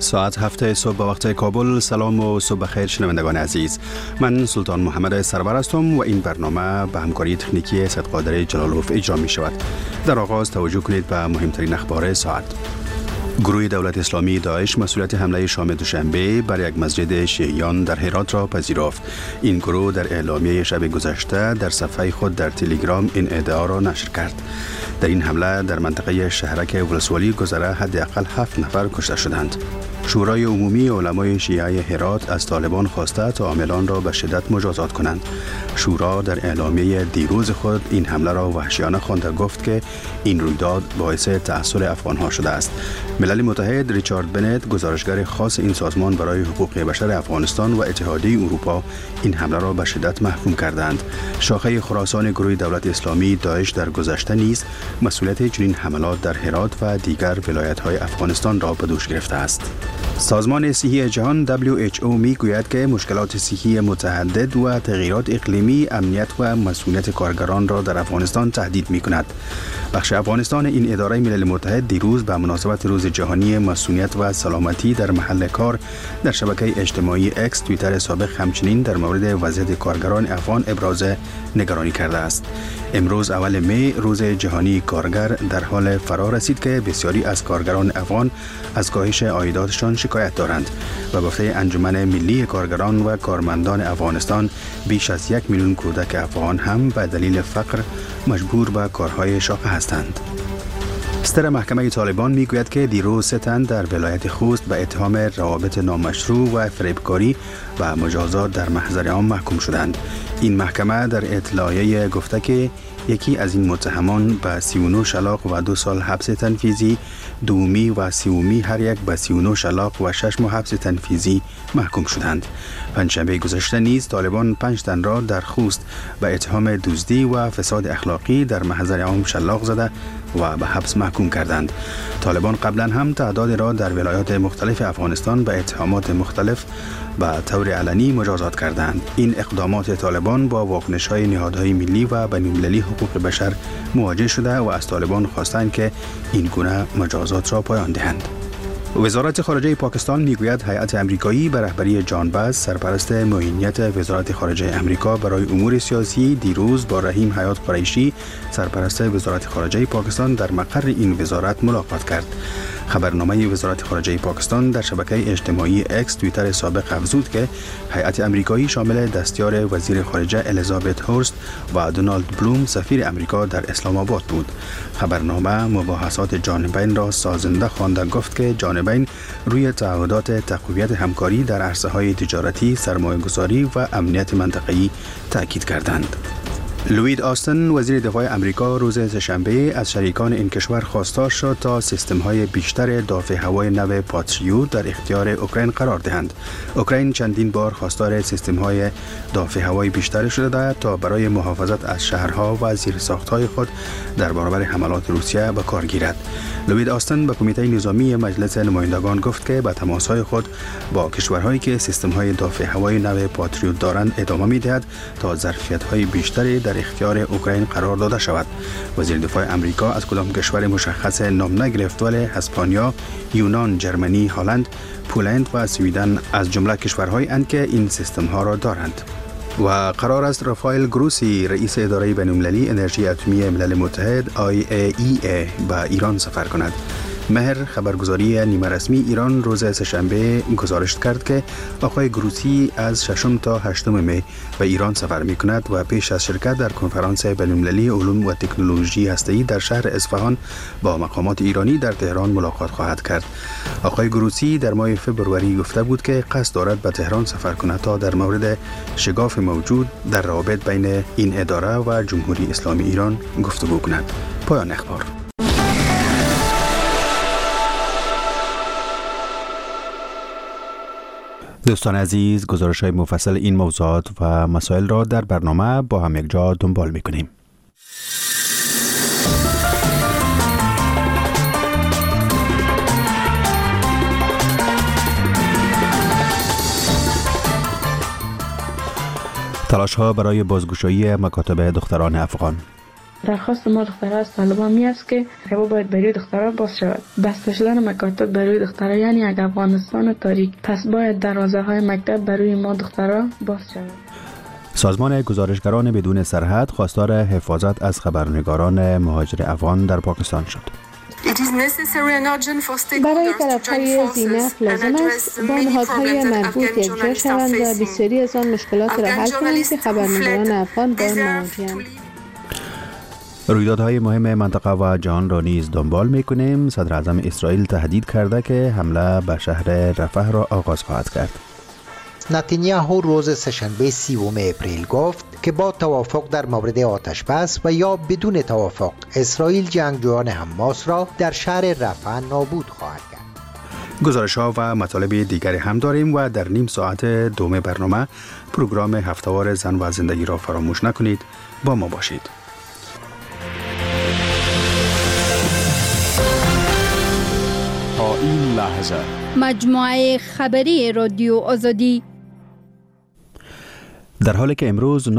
ساعت 7 صبح به وقت کابل. سلام و صبح بخیر شنوندگان عزیز. من سلطان محمد سرور هستم و این برنامه به همکاری تکنیکی سید قادر جلالوف اجرا می شود. در آغاز توجه کنید به مهمترین اخبار ساعت. گروه دولت اسلامی داعش مسئولیت حمله شام دوشنبه بر یک مسجد شیعیان در هرات را پذیرفت. این گروه در اعلامیه شب گذشته در صفحه خود در تلگرام این ادعا را نشر کرد. در این حمله در منطقه شهرک ولسوالی گذره حداقل 7 نفر کشته شدند. شورای عمومی علمای شیعه هرات از طالبان خواسته تا عاملان را به شدت مجازات کنند. شورا در اعلامیه دیروز خود این حمله را وحشیانه خوانده گفت که این رویداد باعث تأثیر افغانها شده است. ملل متحد ریچارد بنت گزارشگر خاص این سازمان برای حقوق بشر افغانستان و اتحادیه اروپا این حمله را به شدت محکوم کردند. شاخه خراسان گروه دولت اسلامی داعش در گذشته نیز مسئولیت چنین حملات در هرات و دیگر ولایت‌های افغانستان را به دوش گرفته است. سازمان صحی جهان WHO میگوید که مشکلات صحی متعدد و تغییرات اقلیمی امنیت و مسئولیت کارگران را در افغانستان تهدید می‌کند. بخش افغانستان این اداره ملل متحد دیروز به مناسبت روز جهانی مسئولیت و سلامتی در محل کار در شبکه اجتماعی اکس توییتر سابق همچنین در مورد وضعیت کارگران افغان ابراز نگرانی کرده است. امروز اول می روز جهانی کارگر در حال فرا رسید که بسیاری از کارگران افغان از کاهش عایداتشان شکایت دارند و گفته انجمن ملی کارگران و کارمندان افغانستان بیش از 1 میلیون کودک افغان هم به دلیل فقر مجبور به کارهای شاقه هستند. صدر محکمه طالبان میگوید که دیروز 3 تن در ولایت خوست به اتهام روابط نامشروع و فریبکاری و مجازات در محضر عام محکوم شدند. این محکمه در اطلاعیه گفته که یکی از این متهمان به 39 شلاق و 2 سال حبس تنفیذی، دومی و سومی هر یک به 39 شلاق و 6 ماه حبس تنفیذی محکوم شدند. پنجشنبه گذشته نیز طالبان 5 تن را در خوست به اتهام دزدی و فساد اخلاقی در محضر عام شلاق زده و به حبس محکوم کردند. طالبان قبلا هم تعداد را در ولایات مختلف افغانستان به اتهامات مختلف به طور علنی مجازات کردند. این اقدامات طالبان با واکنش‌های نهادهای ملی و بین‌المللی حقوق بشر مواجه شده و از طالبان خواستند که این گونه مجازات را پایان دهند. وزارت خارجه پاکستان میگوید هیئت امریکایی به رهبری جان باز سرپرست معینیت وزارت خارجه امریکا برای امور سیاسی دیروز با رحیم حیات قریشی سرپرست وزارت خارجه پاکستان در مقر این وزارت ملاقات کرد. خبرنامه وزارت خارجه پاکستان در شبکه اجتماعی اکس توییتر سابق افزود که هیئت امریکایی شامل دستیار وزیر خارجه الیزابت هورست و دونالد بلوم سفیر امریکا در اسلام آباد بود. خبرنامه مباحثات جانبین را سازنده خوانده گفت که جانبین روی تعهدات تقویت همکاری در عرصه‌های تجارتی، سرمایه‌گذاری و امنیت منطقه‌ای تاکید کردند. لوید آستن وزیر دفاع امریکا روز سه‌شنبه از شریکان این کشور خواستار شد تا سیستم‌های بیشتر دفاع هوایی نو پاتریوت در اختیار اوکراین قرار دهند. اوکراین چندین بار خواستار سیستم‌های دفاع هوایی بیشتر شده تا برای محافظت از شهرها و زیرساخت‌های خود در برابر حملات روسیه به کار گیرد. لوید آستن به کمیته نظامی مجلس نمایندگان گفت که به تماس‌های خود با کشورهایی که سیستم‌های دفاع هوایی نو پاتریوت دارند ادامه می‌دهد تا ظرفیت‌های بیشتری در اختیار اوکراین قرار داده شود. وزیر دفاع امریکا از کدام کشور مشخص نام نگرفت ولی اسپانیا، یونان، جرمنی، هلند، پولند و سویدن از جمله کشورهایی اند که این سیستم‌ها را دارند. و قرار است رافائل گروسی رئیس اداره بین‌المللی انرژی اتمی ملل متحد IAEA به ایران سفر کند. مهر خبرگزاری نیمه رسمی ایران روز سه‌شنبه گزارش کرد که آقای گروسی از 6 تا 8 می به ایران سفر می کند و پیش از شرکت در کنفرانس بین‌المللی علوم و تکنولوژی هسته‌ای در شهر اصفهان با مقامات ایرانی در تهران ملاقات خواهد کرد. آقای گروسی در ماه فوریه گفته بود که قصد دارد به تهران سفر کند تا در مورد شگاف موجود در روابط بین این اداره و جمهوری اسلامی ایران گفتگو کند. پایان اخبار. دوستان عزیز، گزارش‌های مفصل این موضوعات و مسائل را در برنامه با هم یک جا دنبال می‌کنیم. تلاش‌ها برای بازگشایی مکاتب دختران افغان. درخواست ما دخترها از طالبان می است که مکتب‌ها باید برای دخترها باز شود. بسته شدن مکاتب برای دخترها یعنی یک افغانستان تاریک، پس باید دروازه های مکتب برای ما دخترها باز شود. سازمان گزارشگران بدون سرحد خواستار حفاظت از خبرنگاران مهاجر افغان در پاکستان شد. برای طرف‌های زینف لازم است با نهادهای مربوط یکجا شوند و بسیاری از آن مشکلات را حل کنند که خبرنگاران افغان با آن مواجه‌اند. رویدادهای مهم منطقه و جهان را نیز دنبال می‌کنیم. صدر اعظم اسرائیل تهدید کرده که حمله به شهر رفح را آغاز خواهد کرد. نتانیاهو روز سه‌شنبه 30 اپریل گفت که با توافق در مورد آتش بس و یا بدون توافق اسرائیل جنگجویان حماس را در شهر رفح نابود خواهد کرد. گزارش‌ها و مطالب دیگری هم داریم و در نیم ساعت دوم برنامه پروگرام هفته‌وار زن و زندگی را فراموش نکنید. با ما باشید. تا این لحظه مجموعه خبری رادیو آزادی. در حالی که امروز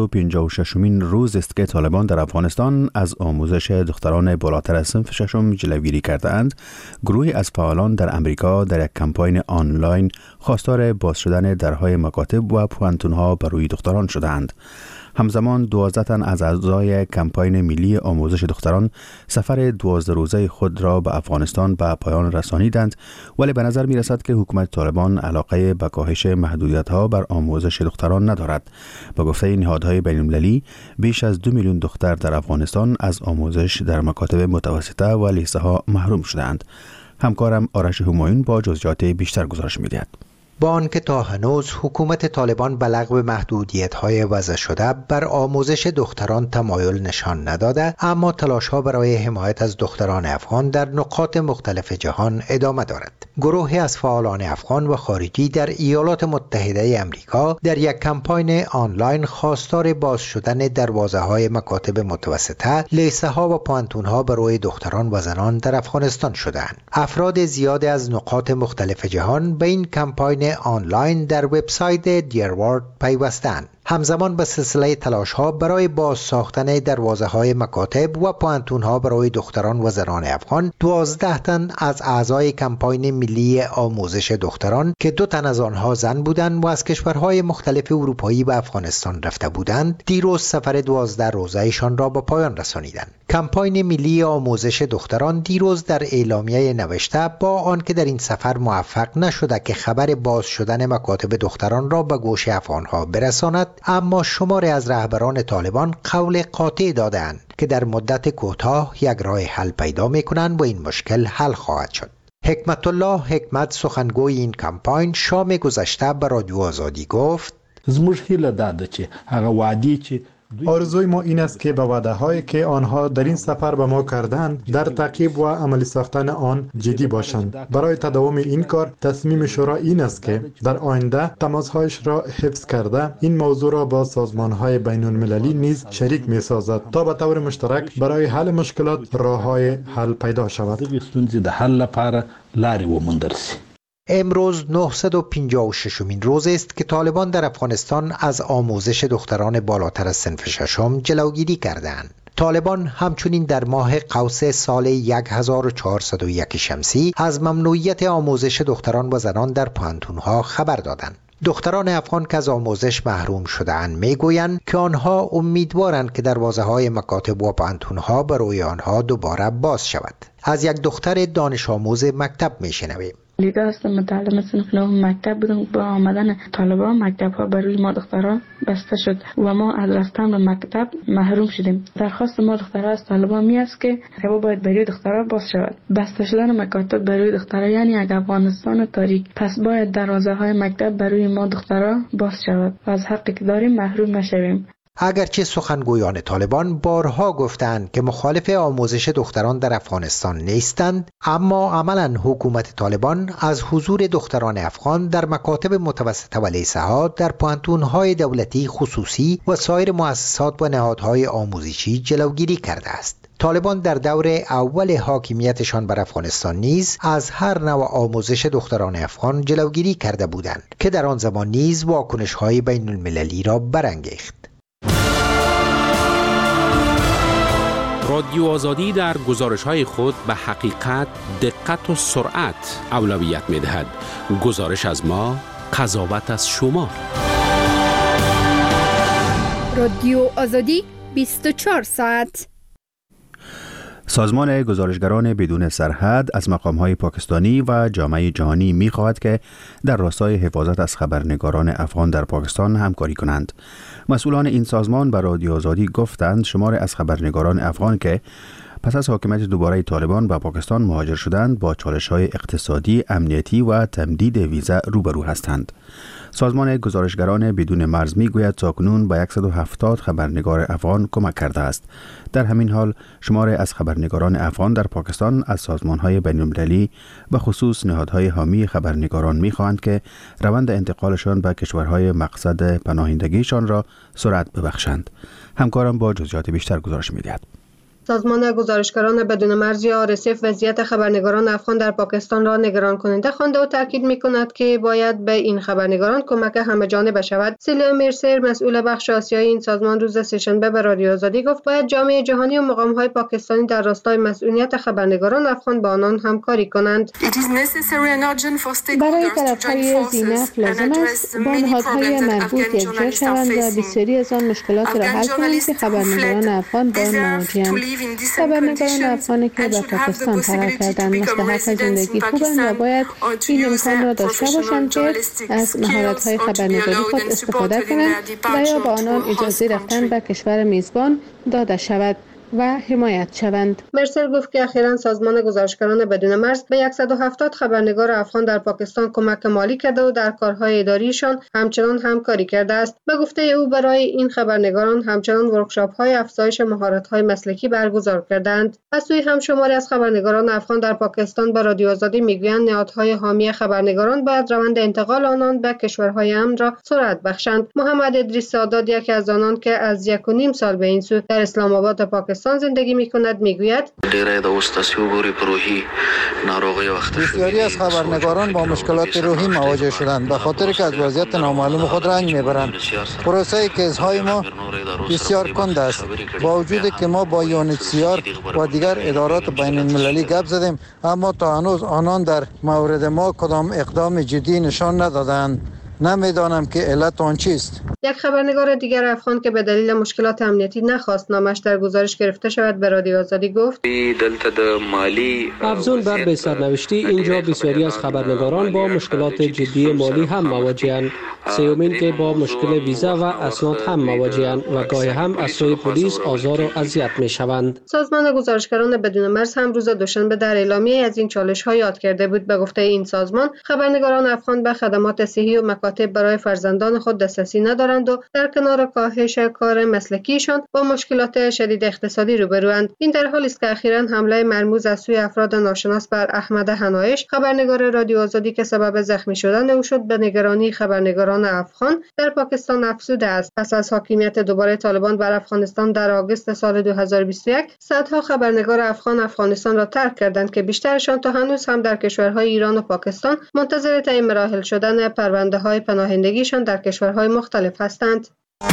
956مین روز است که طالبان در افغانستان از آموزش دختران بالاتر از صنف ششم جلوگیری کرده‌اند، گروهی از فعالان در امریکا در یک کمپاین آنلاین خواستار باز شدن درهای مکاتب و پوانتون‌ها برای دختران شدند. همزمان 12 تن از اعضای کمپاین ملی آموزش دختران سفر 12 روزه خود را به افغانستان به پایان رسانیدند، ولی به نظر می رسد که حکومت طالبان علاقه به کاهش محدودیت‌ها بر آموزش دختران ندارد. به گفته نهادهای بین‌المللی بیش از 2 میلیون دختر در افغانستان از آموزش در مکاتب متوسطه و لیسه ها محروم شدند. همکارم آرش همایون با جزئیات بیشتر گزارش می‌دهد. با آنکه تا هنوز حکومت طالبان به لغو محدودیت‌های وضع شده بر آموزش دختران تمایل نشان نداده، اما تلاش‌ها برای حمایت از دختران افغان در نقاط مختلف جهان ادامه دارد. گروهی از فعالان افغان و خارجی در ایالات متحده آمریکا در یک کمپاین آنلاین خواستار باز شدن دروازه‌های مکاتب متوسطه، لیسه‌ها و پوانتون‌ها برای دختران و زنان در افغانستان شدند. افراد زیادی از نقاط مختلف جهان به این کمپاین آنلاین در وبسایت دیروارد پیوستند. همزمان به سلسله تلاش‌ها برای باز ساختن دروازه‌های مکاتب و پوانتون‌ها برای دختران و زنان افغان، 12 تن از اعضای کمپاین ملی آموزش دختران که 2 تن از آنها زن بودند و از کشورهای مختلف اروپایی به افغانستان رفته بودند، دیروز سفر 12 روزه‌شان را به پایان رسانیدند. کمپاین ملی آموزش دختران دیروز در اعلامیه نوشته با آنکه در این سفر موفق نشده که خبر باز شدن مکاتب دختران را به گوش افغان‌ها برساند، اما شماری از رهبران طالبان قول قاطع دادند که در مدت کوتاه یک راه حل پیدا می‌کنند و این مشکل حل خواهد شد. حکمت الله حکمت سخنگوی این کمپاین شام گذشته به رادیو آزادی گفت: زموږ هیله ده چې هغه وعدې چې آرزوی ما این است که به وعده هایی که آنها در این سفر به ما کردند در تعقیب و عملی ساختن آن جدی باشند. برای تداوم این کار تصمیم شورا این است که در آینده تماسهایش را حفظ کرده این موضوع را با سازمان های بین المللی نیز شریک می سازد تا به طور مشترک برای حل مشکلات راه های حل پیدا شود. ستونزې د حل لپاره لارې وموندل شي. امروز 956مین روز است که طالبان در افغانستان از آموزش دختران بالاتر از صنف ششم جلوگیری کردند. طالبان همچنین در ماه قوس سال 1401 شمسی از ممنوعیت آموزش دختران و زنان در پوانتون‌ها خبر دادند. دختران افغان که از آموزش محروم شده‌اند میگویند که آنها امیدوارند که دروازه‌های مکاتب و پوانتون‌ها برای آنها دوباره باز شود. از یک دختر دانش آموز مکتب میشنویم. لیده هستم، متعلم صنف نهم مکتب بودم. با آمدن طالبان مکتب ها برای ما دخترها بسته شد و ما از رفتن به مکتب محروم شدیم. درخواست ما دخترها از طالبان می است که مکتب باید برای دخترها باز شود. بسته شدن مکاتب برای دخترها یعنی یک افغانستان تاریک، پس باید دروازه های مکتب برای ما دخترها باز شود و از حقی که داریم محروم نشویم. اگرچه سخنگویان طالبان بارها گفتند که مخالف آموزش دختران در افغانستان نیستند، اما عملاً حکومت طالبان از حضور دختران افغان در مکاتب متوسطه و لیسه‌ها، در پوانتون‌های دولتی، خصوصی و سایر مؤسسات و نهادهای آموزشی جلوگیری کرده است. طالبان در دور اول حاکمیتشان بر افغانستان نیز از هر نوع آموزش دختران افغان جلوگیری کرده بودند که در آن زمان نیز واکنش‌های بین‌المللی را برانگیخت. رادیو آزادی در گزارش‌های خود به حقیقت، دقت و سرعت اولویت می‌دهد. گزارش از ما، قضاوت از شما. رادیو آزادی 24 ساعت. سازمان گزارشگران بدون سرحد از مقام‌های پاکستانی و جامعه جهانی می‌خواهد که در راستای حفاظت از خبرنگاران افغان در پاکستان همکاری کنند. مسئولان این سازمان به رادیو آزادی گفتند شمار از خبرنگاران افغان که پس از حاکمیت دوباره طالبان به پاکستان مهاجر شدند با چالش‌های اقتصادی، امنیتی و تمدید ویزا روبرو هستند. سازمان گزارشگران بدون مرز میگوید تاکنون به 170 خبرنگار افغان کمک کرده است. در همین حال شمار از خبرنگاران افغان در پاکستان از سازمان‌های بین‌المللی به خصوص نهادهای حامی خبرنگاران می‌خواهند که روند انتقالشان به کشورهای مقصد پناهندگیشان را سرعت ببخشند. همکارم با جزئیات بیشتر گزارش می‌دهد. سازمان گزارشگران بدون مرز یا RSF وضعیت خبرنگاران افغان در پاکستان را نگران کننده خوانده و تاکید می‌کند که باید به این خبرنگاران کمک همه‌جانبه شود. سیلیا مرسر مسئول بخش آسیایی این سازمان روز سه‌شنبه به رادیو آزادی گفت باید جامعه جهانی و مقام‌های پاکستانی در راستای مسئولیت خبرنگاران افغان با آنان همکاری کنند. برای طرف‌های زینف لازم است با نهادهای مربوط یکجا شوند و بسیاری از آن مشکلات را حل کنند که خبرنگاران افغان با آن مواجه‌اند. خبرنگاران افغانی که به پاکستان فرار کردند مستحق زندگی خوبند و باید این امکان را داشته باشند که از مهارت‌های خبرنگاری خود استفاده کنند و یا با آنان اجازه رفتن به کشور میزبان داده شود و حمایت شوند. مرسل گفت که اخیراً سازمان گزارشگران بدون مرز به 170 خبرنگار افغان در پاکستان کمک مالی کرده و در کارهای اداریشان همچنان همکاری کرده است. به گفته او برای این خبرنگاران همچنان ورکشاپ‌های افزایش مهارت‌های مسلکی برگزار کردند. از سوی هم شماری از خبرنگاران افغان در پاکستان به رادیو آزادی میگویند نهادهای حامی خبرنگاران باید روند انتقال آنان به کشورهای امن را سرعت بخشند. محمد ادریس سادات یکی از آنان که از 1.5 سال به این سو در اسلام آباد پاکستان زندگی می‌کند میگوید بسیاری از خبرنگاران با مشکلات روحی مواجه شدند به خاطر که از وضعیت نامعلوم خود رنج میبرند. پروسه کیس‌های ما بسیار کند است. با وجودی که ما با UNHCR و دیگر ادارات بین المللی گپ زدیم اما تا هنوز آنان در مورد ما کدام اقدام جدی نشان ندادند. نمیدانم که علت آن چیست. یک خبرنگار دیگر افغان که به دلیل مشکلات امنیتی نخواست نامش در گزارش گرفته شود به رادیو آزادی گفت افزون بر به سرنوشتی اینجا بسیاری از خبرنگاران با مشکلات جدی مالی هم مواجه‌اند. سومین که با مشکل ویزا و اسناد هم مواجه‌اند و گاهی هم از سوی پلیس آزار و اذیت می‌شوند. سازمان گزارشگران بدون مرز هم روز دوشنبه در اعلامیه از این چالش‌ها یاد کرده بود. به گفته این سازمان خبرنگاران افغان به خدمات صحی و مکاتب برای فرزندان خود دسترسی ندارند و در کنار کاهش کار مسلکیشان با مشکلات شدید اقتصادی روبروند. این در حالی است که اخیراً حمله مرموز از سوی افراد ناشناس بر احمد حنایش خبرنگار رادیو آزادی که سبب زخمی شدن او شد به نگرانی خبرنگاران افغان در پاکستان افزوده است. پس از حاکمیت دوباره طالبان بر افغانستان در آگوست سال 2021 صدها خبرنگار افغانستان را ترک کردند که بیشترشان تا هنوز هم در کشورهای ایران و پاکستان منتظر تعیین مراحل شدن پرونده‌های پناهندگیشان در کشورهای مختلف هستند.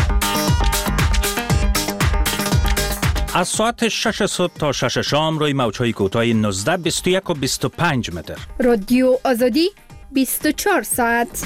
از ساعت 6 صبح تا 6 شام روی موج‌های کوتاه 19، 21 و 25 متر. رادیو آزادی 24 ساعت.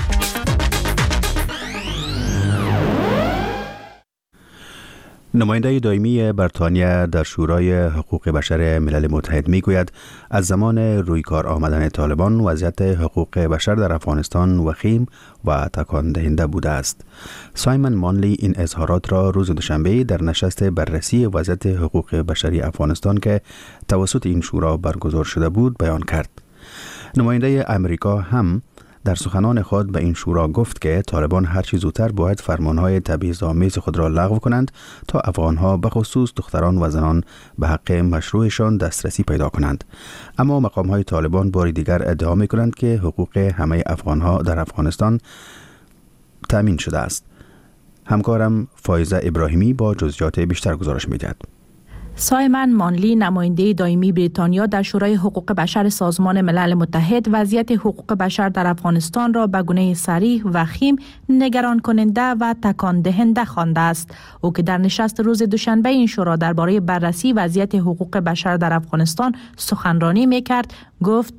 نماینده دائمی بریتانیا در شورای حقوق بشر ملل متحد میگوید از زمان روی کار آمدن طالبان وضعیت حقوق بشر در افغانستان وخیم و تکان دهنده بوده است. سایمون مانلی این اظهارات را روز دوشنبه در نشست بررسی وضعیت حقوق بشری افغانستان که توسط این شورا برگزار شده بود بیان کرد. نماینده امریکا هم در سخنان خود به این شورا گفت که طالبان هر چه زودتر باید فرمانهای تبعیض‌آمیز خود را لغو کنند تا افغانها به خصوص دختران و زنان به حق مشروعشان دسترسی پیدا کنند. اما مقامهای طالبان بار دیگر ادعا می‌کنند که حقوق همه افغانها در افغانستان تامین شده است. همکارم فایزه ابراهیمی با جزئیات بیشتر گزارش می‌دهد. سایمن مانلی نماینده دائمی بریتانیا در شورای حقوق بشر سازمان ملل متحد وضعیت حقوق بشر در افغانستان را به گونه صریح و خیم نگران کننده و تکان دهنده خوانده است. او که در نشست روز دوشنبه این شورا درباره بررسی وضعیت حقوق بشر در افغانستان سخنرانی می‌کرد، گفت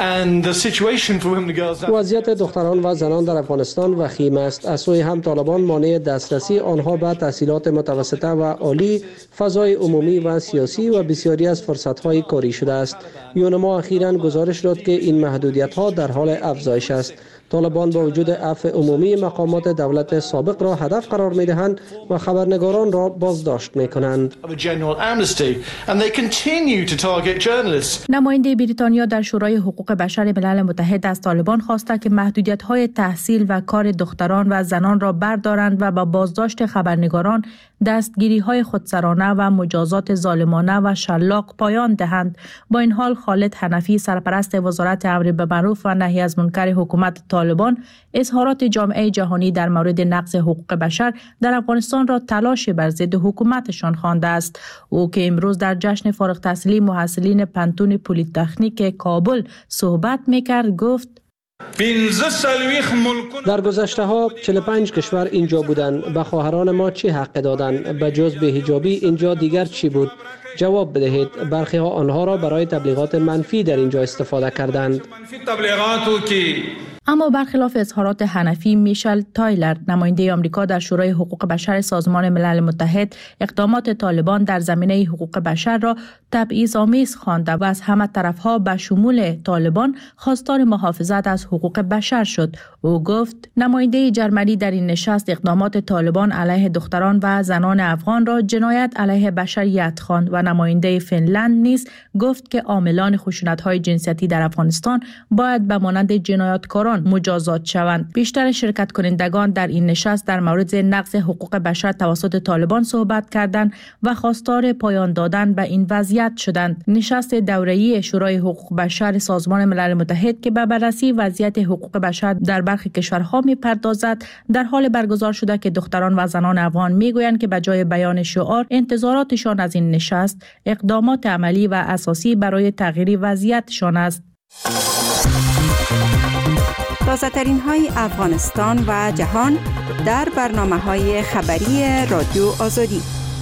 وضعیت دختران و زنان در افغانستان وخیم است. از سوی هم طالبان مانع دسترسی آنها به تحصیلات متوسطه و عالی، فضای عمومی و سیاسی و بسیاری از فرصت‌های کاری شده است. یونما اخیراً گزارش داد که این محدودیت‌ها در حال افزایش است. طالبان با وجود عفو عمومی مقامات دولت سابق را هدف قرار می‌دهند و خبرنگاران را بازداشت می‌کنند. نماینده بریتانیا در شورای حقوق بشر ملل متحد از طالبان خواسته که محدودیت‌های تحصیل و کار دختران و زنان را بردارند و با بازداشت خبرنگاران، دستگیری‌های خودسرانه و مجازات ظالمانه و شلاق پایان دهند. با این حال خالد حنفی سرپرست وزارت امر بالمعروف و نهی از منکر حکومت طالبان اظهارات جامعه جهانی در مورد نقض حقوق بشر در افغانستان را تلاش بر ضد حکومتشان خوانده است. او که امروز در جشن فارغ التحصیلی محصلین پنتون پلی‌تکنیک کابل صحبت می‌کرد گفت: در گذشته ها 45 کشور اینجا بودند. به خواهران ما چه حق دادند؟ به جز بی‌حجابی اینجا دیگر چی بود؟ جواب بدهید. برخی ها آنها را برای تبلیغات منفی در اینجا استفاده کردند. اما برخلاف اظهارات حنفی، میشل تایلر نماینده آمریکا در شورای حقوق بشر سازمان ملل متحد اقدامات طالبان در زمینه حقوق بشر را تبعیض‌آمیز خوانده و از همه طرفها به شمول طالبان خواستار محافظت از حقوق بشر شد. او گفت نماینده جرمنی در این نشست اقدامات طالبان علیه دختران و زنان افغان را جنایت علیه بشریت خواند و نماینده فنلند نیز گفت که عاملان خشونت‌های جنسیتی در افغانستان باید به مانند جنایتکاران مجازات شوند. بیشتر شرکت کنندگان در این نشست در مورد نقض حقوق بشر توسط طالبان صحبت کردند و خواستار پایان دادن به این وضعیت شدند. نشست دوره‌ای شورای حقوق بشر سازمان ملل متحد که به بررسی وضعیت حقوق بشر در برخی کشورها می‌پردازد، در حال برگزار شده که دختران و زنان افغان می‌گویند که به جای بیان شعار، انتظاراتشان از این نشست اقدامات عملی و اساسی برای تغییر وضعیتشان است. تازه‌ترین های افغانستان و جهان در برنامه‌های خبری رادیو آزادی.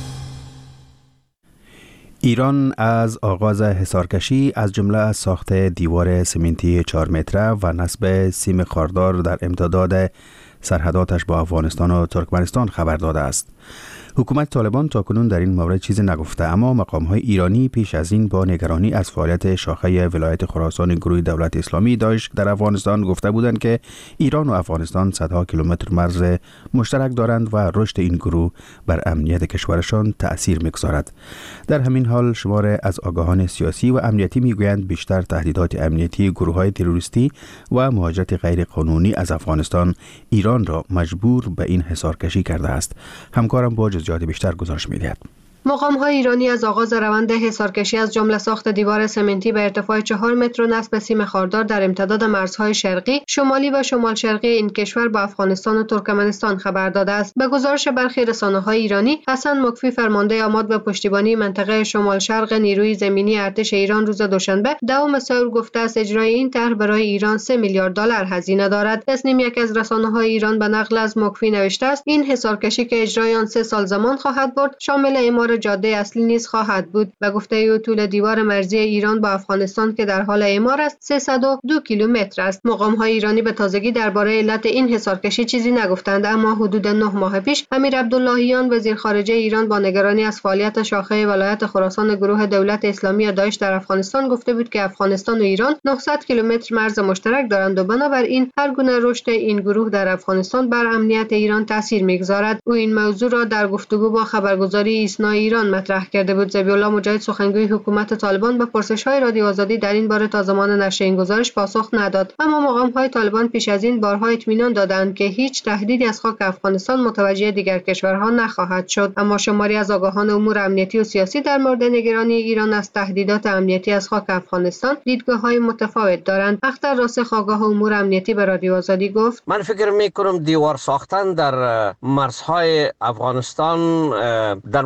ایران از آغاز حصارکشی از جمله ساخت دیوار سمنتی 4 متره و نصب سیم خاردار در امتداد سرحداتش با افغانستان و ترکمنستان خبر داده است. حکومت طالبان تاکنون در این مورد چیزی نگفته، اما مقام‌های ایرانی پیش از این با نگرانی از فعالیت شاخه ولایت خراسان گروه دولت اسلامی داعش در افغانستان گفته بودند که ایران و افغانستان صدها کیلومتر مرز مشترک دارند و رشد این گروه بر امنیت کشورشان تأثیر می‌گذارد. در همین حال شمار از آگاهان سیاسی و امنیتی می‌گویند بیشتر تهدیدات امنیتی گروه‌های تروریستی و مهاجرت غیر قانونی از افغانستان ایران را مجبور به این حصارکشی کرده است. همکارم با جزئیات بیشتر گزارش می‌دهد. مقام‌های ایرانی از آغاز روند حصارکشی از جمله ساخت دیوار سمنتی به ارتفاع 4 متر و نصب سیم خاردار در امتداد مرزهای شرقی، شمالی و شمال شرقی این کشور با افغانستان و ترکمنستان خبر داده است. به گزارش برخی رسانه‌های ایرانی، حسن مکفی فرمانده آماد به پشتیبانی منطقه شمال شرق نیروی زمینی ارتش ایران روز دوشنبه 10 سئول گفته است اجرای این طرح برای ایران 3 میلیارد دلار هزینه دارد. تصنیم یک از رسانه‌های ایران به نقل از مکفی نوشته است این حصارکشی که اجرای آن 3 سال زمان خواهد برد، شامل اعمار جاده اصلی نیز خواهد بود. و گفته او طول دیوار مرزی ایران با افغانستان که در حال اعمار است 302 کیلومتر است. مقام‌های ایرانی به تازگی درباره علت این حصارکشی چیزی نگفتند، اما حدود 9 ماه پیش امیر عبداللهیان وزیر خارجه ایران با نگرانی از فعالیت شاخه ولایت خراسان گروه دولت اسلامی داعش در افغانستان گفته بود که افغانستان و ایران 900 کیلومتر مرز مشترک دارند و بنابراین هر گونه رشد این گروه در افغانستان بر امنیت ایران تاثیر می‌گذارد. او این موضوع را در گفتگو با خبرگزاری ایسنا ایران مطرح کرده بود. ذبیح الله مجاهد سخنگوی حکومت طالبان به پرسش‌های رادیو آزادی در این باره تا زمان نشر این گزارش پاسخ نداد، اما مقام‌های طالبان پیش از این بارها اطمینان دادند که هیچ تهدیدی از خاک افغانستان متوجه دیگر کشورها نخواهد شد. اما شماری از آگاهان امور امنیتی و سیاسی در مورد نگرانی ایران از تهدیدات امنیتی از خاک افغانستان دیدگاه‌های متفاوت دارند. اختر راسخ آگاه امور امنیتی به رادیو آزادی گفت: من فکر می‌کنم دیوار ساختن در مرزهای افغانستان در منطقه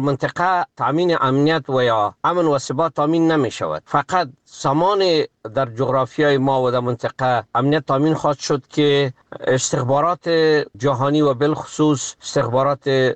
منطقه تامین امنیت و یا امن و ثبات تامین نمی شود. فقط زمان در جغرافیای ما و در منطقه امنیت تامین خواهد شد که استخبارات جهانی و بالخصوص استخبارات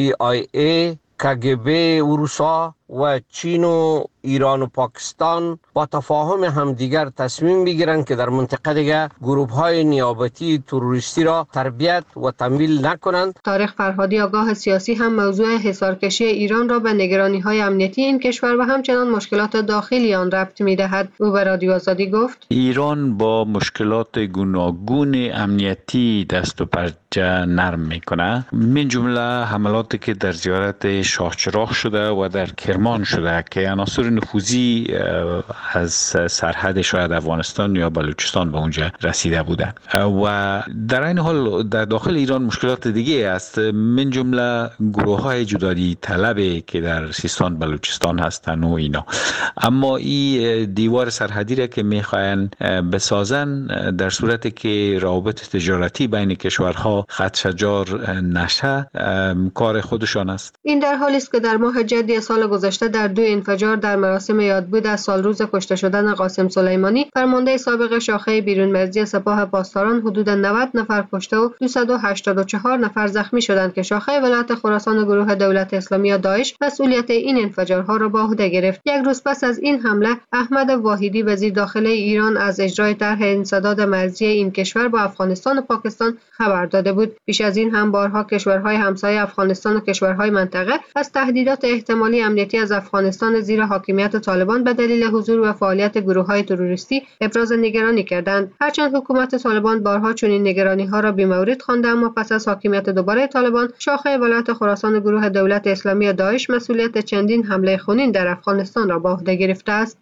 CIA، KGB اروسا و چین و ایران و پاکستان با تفاهم همدیگر تصمیم بگیرند که در منطقه دیگه گروه‌های نیابتی تروریستی را تربیت و تمویل نکنند. طارق فرهادی آگاه سیاسی هم موضوع حصارکشی ایران را به نگرانی‌های امنیتی این کشور و همچنان مشکلات داخلی آن ربط می‌دهد. او به رادیو آزادی گفت: ایران با مشکلات گوناگون امنیتی دست و پنجه نرم میکنه، من جمله حملاتی که در زیارت شاهچراغ شده و در کرمان شده که عناصر نفوذی از سرحد شاید افغانستان یا بلوچستان به اونجا رسیده بوده و در این حال در داخل ایران مشکلات دیگه است، من جمله گروه‌های جدایی طلبه که در سیستان بلوچستان هستن و اینا. اما این دیوار سرحدی را که میخواین بسازن در صورتی که روابط تجارتی بین کشورها خط شجار نشه کار خودشان است. این در حالی است که در ماه جدی سال گذشته در 2 انفجار در مراسم یادبود از سال روز کشته شدن قاسم سلیمانی، فرمانده سابق شاخه بیرون مرزی سپاه پاسداران، حدود 90 نفر کشته و 284 نفر زخمی شدند که شاخه ولایت خراسان گروه دولت اسلامی یا داعش مسئولیت این انفجارها را به عهده گرفت. یک روز پس از این حمله، احمد واحدی وزیر داخله ایران از اجرای طرح انسداد مرزی این کشور با افغانستان و پاکستان خبر داده بود. پیش از این هم بارها کشورهای همسایه افغانستان و کشورهای منطقه از تهدیدات احتمالی امنیتی از افغانستان زیر حاکمیت طالبان به دلیل حضور و فعالیت گروه‌های تروریستی ابراز نگرانی کردند. هرچند حکومت طالبان بارها چنین نگرانی‌ها را بی‌مورد خوانده، اما پس از حاکمیت دوباره طالبان، شاخه ولایت خراسان گروه دولت اسلامی داعش مسئولیت چندین حمله خونین در افغانستان را به عهده گرفته است.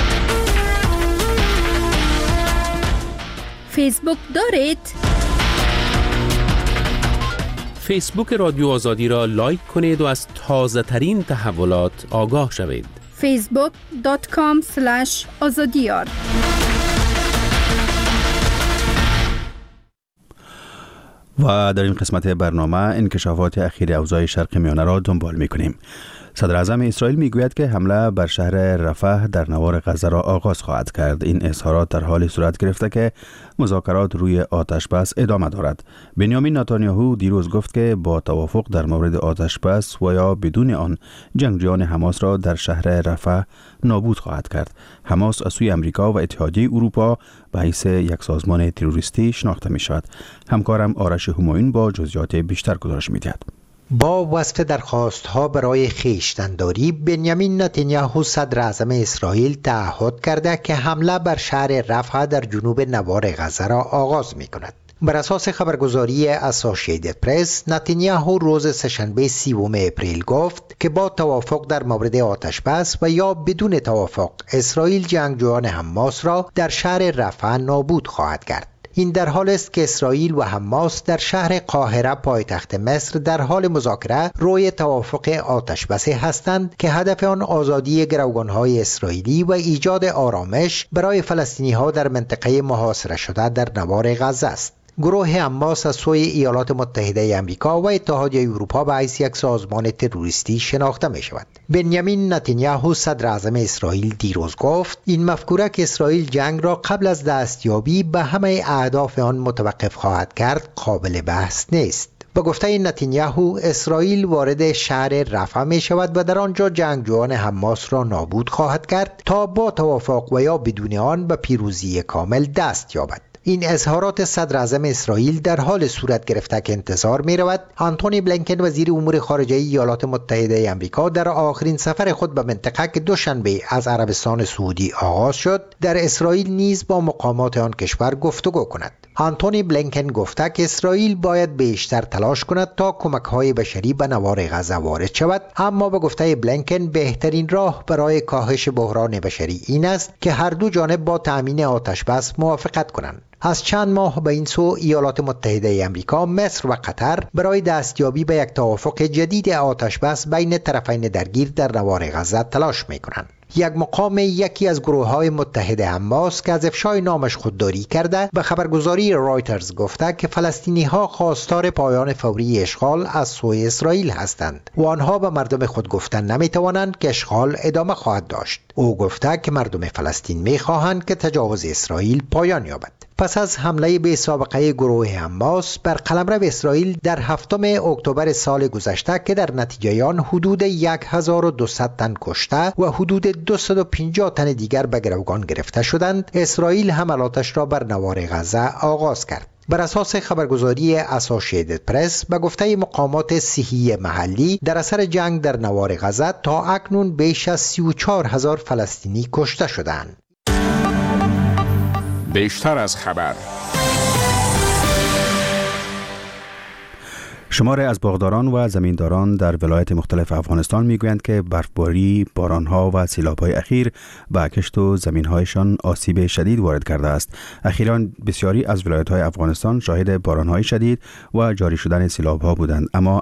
فیسبوک دارید؟ فیسبوک رادیو آزادی را لایک کنید و از تازه ترین تحولات آگاه شوید. facebook.com/azadiyar و در این قسمت برنامه انکشافات اخیر اوضاع شرق میانه را دنبال می‌کنیم. صدر اعظم اسرائیل میگوید که حمله بر شهر رفح در نوار غزه را آغاز خواهد کرد. این اظهارات در حال صورت گرفته که مذاکرات روی آتش بس ادامه دارد. بنیامین نتانیاهو دیروز گفت که با توافق در مورد آتش بس و یا بدون آن جنگجویان حماس را در شهر رفح نابود خواهد کرد. حماس از سوی امریکا و اتحادیه اروپا به حیث یک سازمان تروریستی شناخته می شود. همکارم آرش همایون با جزئیات بیشتر گزارش می‌دهد. با وصف درخواست‌ها برای خویشتن‌داری، بنیامین نتانیاهو صدر اعظم اسرائیل تعهد کرده که حمله بر شهر رفح در جنوب نوار غزه را آغاز می‌کند. بر اساس خبرگزاری اسوسییتد پرس، نتانیاهو روز سه‌شنبه 30 اپریل گفت که با توافق در مورد آتش بس و یا بدون توافق، اسرائیل جنگجویان حماس را در شهر رفح نابود خواهد کرد. این در حال است که اسرائیل و حماس در شهر قاهره پایتخت مصر در حال مذاکره روی توافق آتش بس هستند که هدف آن آزادی گروگان‌های اسرائیلی و ایجاد آرامش برای فلسطینی‌ها در منطقه محاصره شده در نوار غزه است. گروه حماس از سوی ایالات متحده آمریکا و اتحادیه اروپا به حیث یک سازمان تروریستی شناخته می شود. بنیامین نتانیاهو صدر اعظم اسرائیل دیروز گفت این مفکوره که اسرائیل جنگ را قبل از دستیابی به همه اهداف آن متوقف خواهد کرد قابل بحث نیست. به گفته نتانیاهو، اسرائیل وارد شهر رفح می شود و در آنجا جنگجویان حماس را نابود خواهد کرد تا با توافق و یا بدون آن به پیروزی کامل دست یابد. این اظهارات صدر اعظم اسرائیل در حال صورت گرفته که انتظار می رود آنتونی بلینکن وزیر امور خارجه ایالات متحده آمریکا در آخرین سفر خود به منطقه که دوشنبه از عربستان سعودی آغاز شد، در اسرائیل نیز با مقامات آن کشور گفتگو کند. آنتونی بلینکن گفته که اسرائیل باید بیشتر تلاش کند تا کمک‌های بشری به نوار غزه وارد شود، اما به گفته بلینکن بهترین راه برای کاهش بحران بشری این است که هر دو جانب با تأمین آتش بس موافقت کنند. از چند ماه به این سو ایالات متحده آمریکا، مصر و قطر برای دستیابی به یک توافق جدید آتش بس بین طرفین درگیر در نوار غزه تلاش می‌کنند. یک مقام یکی از گروه‌های متحد حماس که از افشای نامش خودداری کرده به خبرگزاری رایترز گفته که فلسطینی‌ها خواستار پایان فوری اشغال از سوی اسرائیل هستند و آنها به مردم خود گفتن نمی‌توانند که اشغال ادامه خواهد داشت. او گفته که مردم فلسطین می‌خواهند که تجاوز اسرائیل پایان یابد. پس از حمله بی سابقه گروه حماس بر قلمرو اسرائیل در 7 اکتبر سال گذشته که در نتیجه آن حدود 1200 تن کشته و حدود 250 تن دیگر به گروگان گرفته شدند، اسرائیل حملاتش را بر نوار غزه آغاز کرد. بر اساس خبرگزاری اسوسییتد پرس به گفته مقامات صحی محلی، در اثر جنگ در نوار غزه تا اکنون بیش از 34,000 فلسطینی کشته شدند. بیشتر از خبر. شماری از باغداران و زمینداران در ولایت مختلف افغانستان میگویند که برفباری، بارانها و سیلاب‌های اخیر به کشت و زمین‌هایشان آسیب شدید وارد کرده است. اخیراً بسیاری از ولایت‌های افغانستان شاهد باران‌های شدید و جاری شدن سیلاب‌ها بودند، اما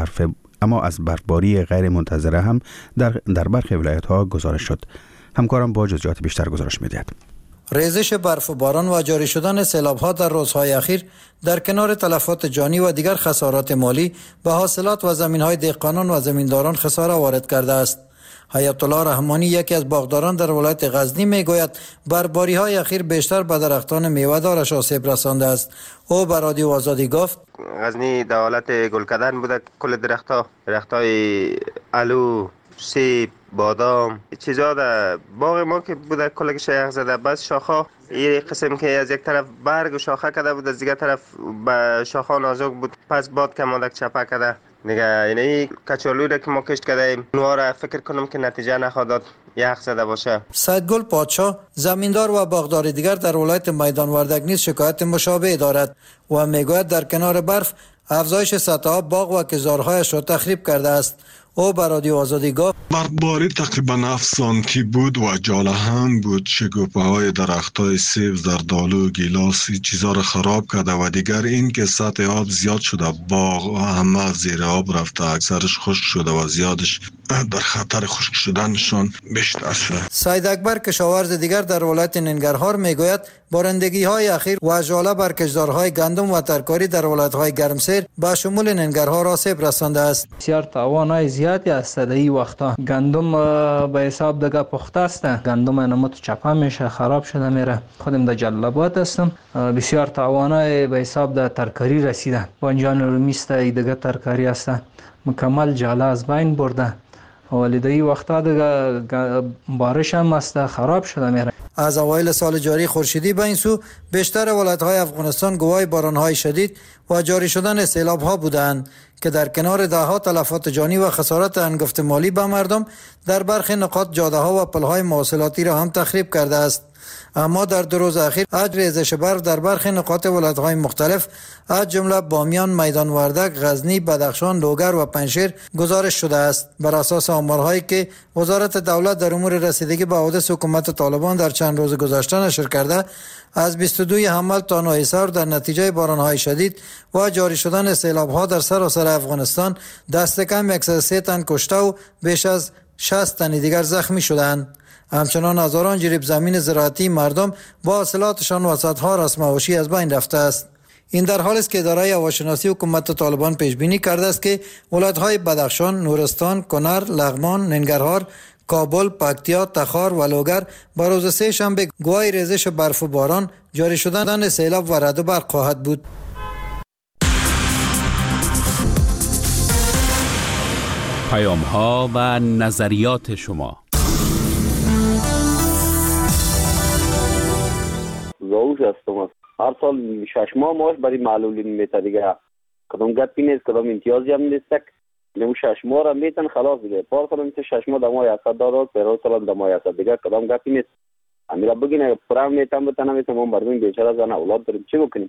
از برفباری غیر منتظره هم در برخی ولایت‌ها گزارش شد. همکارم با جزئیات بیشتر گزارش می‌دهد. ریزش برف و باران و جاری شدن سیلاب‌ها در روزهای اخیر در کنار تلفات جانی و دیگر خسارات مالی به حاصلات و زمین‌های دهقانان و زمینداران خساره وارد کرده است. حیات الله رحمانی یکی از باغداران در ولایت غزنی میگوید برفباری‌های اخیر بیشتر به درختان میوه‌دارش آسیب رسانده است. او به رادیو آزادی گفت غزنی در حالت گل کردن بوده، کل درخت‌های الو، سیب، بادام، چیزا در باغ ما که بوده کلک شیخ زده، بس شاخه این قسم که از یک طرف برگ و شاخه کده بود، از دیگر طرف به شاخه نازک بود، پس باد کمادک چپه کده دیگه. یعنی کچالوی را که ما کشت کردیم نوارا فکر کنم که نتیجه نخواهد داد یخ زده باشه. سیدگل پادشاه زمیندار و باغدار دیگر در ولایت میدان وردک نیز شکایت مشابه دارد و میگوید در کنار برف افزایش سطح آب باغ و کزارهایش را تخریب کرده است. او به رادیو آزادی گفت برفباری تقریبا 7 سانتی بود و جاله هم بود. شکوفه های درخت های سیب، زردالو، گیلاس چیزا را خراب کرده و دیگر این که سطح آب زیاد شده، باغ همه زیر آب رفته، اکثرش خشک شده و زیادش در خطر خشک شدنشان بیشتر شده. سید اکبر کشاورز دیگر در ولایت ننگرهار میگوید بارندگی های اخیر و ژاله بر کشدارهای گندم و ترکاری در ولایت های گرمسیر با شمول ننگرهار آسیب رسانده است. بسیار تاوانای زیادی است در این وقتا. گندم به حساب دیگه پخته است، گندم نموت چپه میشه، خراب شده میره. خودم در جلال‌آباد هستم، بسیار تاوانای به حساب در ترکاری رسیده. بانجان رومیست دیگه ترکاری است، مکمل جاله از بین برده. ولی در این وقتا دیگه بارش هم است، خراب شده میره. از اوایل سال جاری خورشیدی به این سو بیشتر ولایت‌های افغانستان گواه باران‌های شدید و جاری شدن سیلاب‌ها بودند که در کنار ده‌ها تلفات جانی و خسارات انگفت مالی به مردم در برخی نقاط جاده‌ها و پل‌های مواصلاتی را هم تخریب کرده است. اما در 2 روز اخیر از ریزش برف در برخی نقاط ولایت‌های مختلف از جمله بامیان، میدان وردک، غزنی، بدخشان، لوگر و پنجشیر گزارش شده است. بر اساس آمارهایی که وزارت دولت در امور رسیدگی به حوادث حکومت طالبان در چند روز گذشته نشر کرده، از 22 حمل تا 9 سر در نتیجه باران‌های شدید و جاری شدن سیلاب‌ها در سراسر افغانستان دست کم 103 تن کشته و بیش از 60 تن دیگر زخمی شدند. همچنان هزاران جریب زمین زراعتی مردم با حاصلاتشان و صدها رسم‌هوشی از بین رفته است. این در حالی است که اداره هواشناسی حکومت طالبان پیش بینی کرده است که ولایت‌های بدخشان، نورستان، کنر، لغمان، ننگرهار، کابل، پکتیا، تخار و لوگر با روز 3 شنبه گواه ریزش برف و باران، جاری شدن سیلاب و رعد و برق خواهد بود. پیام‌ها و نظریات شما. زاوش هستم. هر سال 6 ماه معاش برای معلولین میته دیگه. کدام گپی نیست، کدام امتیازی هم نیست. نمو 6 ماه را میتن خلاص دیگه. پار کنم که 6 ماه دمای 100 داد، پر سال دمای 100 دیگه کدام گپی نیست. امیرا بگین پرام میتم بتنم میتم مردم بیچاره زن اولاد داریم چی بکنیم؟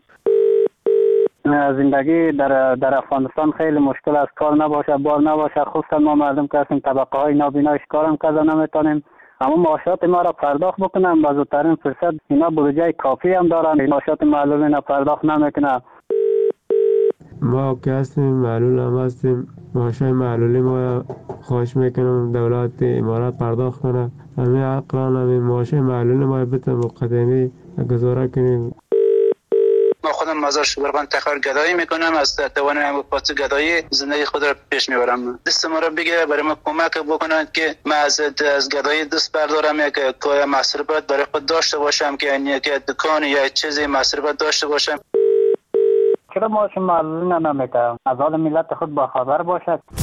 زندگی در افغانستان خیلی مشکل است. کار نباشه، بار نباشه، خصوصا ما مردم که هستیم طبقه های نابینا کارم کرده نمیتونیم. اما معاشات ما را پرداخت بکنن با زودترین فرصت. اینا بودجه کافی هم دارن، معاشات معلولین پرداخت نمیکنن. ما که هستیم معلول هم هستیم، معاشای معلولی ما خواهش میکنم دولت امارات پرداخت کنه. همین اقران همین معاشای معلولی ما بتن مقدمی گزاره کنیم. ما خودم مزار شبرغان تخار گدایی میکنم، از توانم پاس گدایی زندگی خود را پیش میبرم. دست ما را بگیره برای ما کمک بکنند که ما از گدایی دست بردارم، یک کوی مصرفات برای خود داشته باشم، که یک دکان یا چیزی مصرفات داشته باشم. چرا معاش معلولین نمیکنم؟ از حال ملت خود با خبر باشد.